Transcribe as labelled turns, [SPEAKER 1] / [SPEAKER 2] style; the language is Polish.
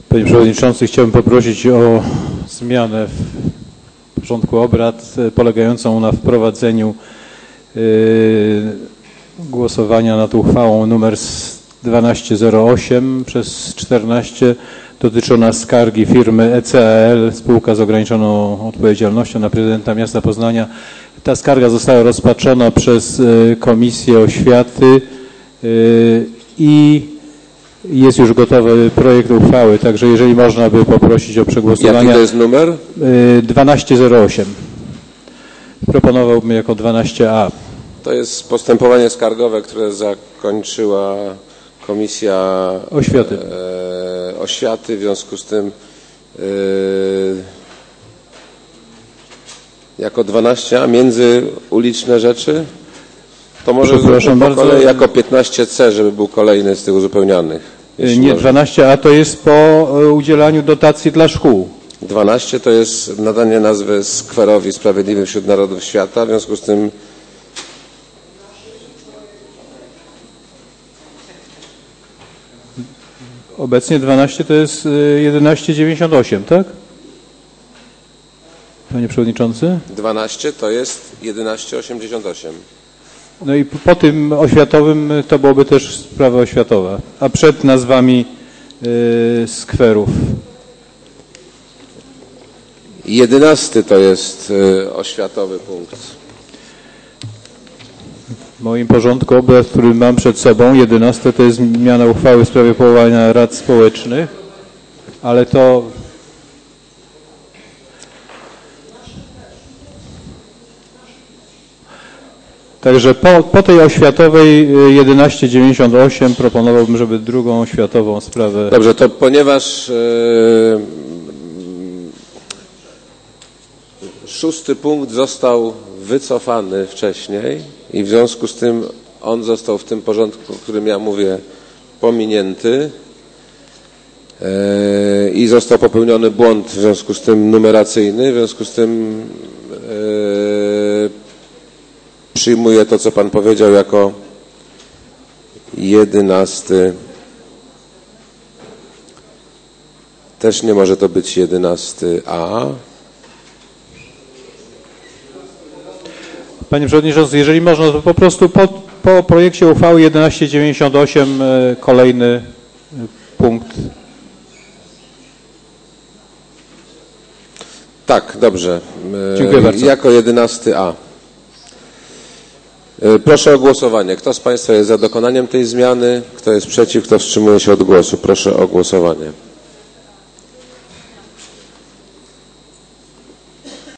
[SPEAKER 1] Panie Przewodniczący, chciałbym poprosić o zmianę w porządku obrad polegającą na wprowadzeniu głosowania nad uchwałą nr 1208 przez 14 dotycząca skargi firmy ECAL, spółka z ograniczoną odpowiedzialnością, na prezydenta miasta Poznania. Ta skarga została rozpatrzona przez Komisję Oświaty i jest już gotowy projekt uchwały, także jeżeli można by poprosić o przegłosowanie.
[SPEAKER 2] Jaki to jest numer?
[SPEAKER 1] 1208. Proponowałbym jako 12a.
[SPEAKER 2] To jest postępowanie skargowe, które zakończyła Komisja Oświaty. W związku z tym jako 12a międzyuliczne rzeczy. To może
[SPEAKER 1] przepraszam bardzo,
[SPEAKER 2] kolei jako 15c, żeby był kolejny z tych uzupełnianych.
[SPEAKER 1] Nie, 12a to jest po udzielaniu dotacji dla szkół.
[SPEAKER 2] 12 to jest nadanie nazwy skwerowi Sprawiedliwym wśród Narodów Świata. W związku z tym
[SPEAKER 1] Obecnie 12 to jest 1198, tak? Panie Przewodniczący?
[SPEAKER 2] 12 to jest 1188.
[SPEAKER 1] No i po tym oświatowym to byłoby też sprawa oświatowa, a przed nazwami skwerów.
[SPEAKER 2] 11 to jest oświatowy punkt.
[SPEAKER 1] W moim porządku obrad, który mam przed sobą, 11 to jest zmiana uchwały w sprawie powołania rad społecznych, ale to... Także po tej oświatowej 1198 proponowałbym, żeby drugą oświatową sprawę...
[SPEAKER 2] Dobrze, to ponieważ szósty punkt został wycofany wcześniej i w związku z tym on został w tym porządku, o którym ja mówię, pominięty i został popełniony błąd w związku z tym numeracyjny, w związku z tym przyjmuję to, co Pan powiedział, jako 11. Też nie może to być 11a.
[SPEAKER 1] Panie Przewodniczący, jeżeli można, to po prostu po projekcie uchwały 1198 kolejny punkt.
[SPEAKER 2] Tak, dobrze.
[SPEAKER 1] Dziękuję bardzo.
[SPEAKER 2] Jako 11a. Proszę o głosowanie. Kto z Państwa jest za dokonaniem tej zmiany? Kto jest przeciw? Kto wstrzymuje się od głosu? Proszę o głosowanie.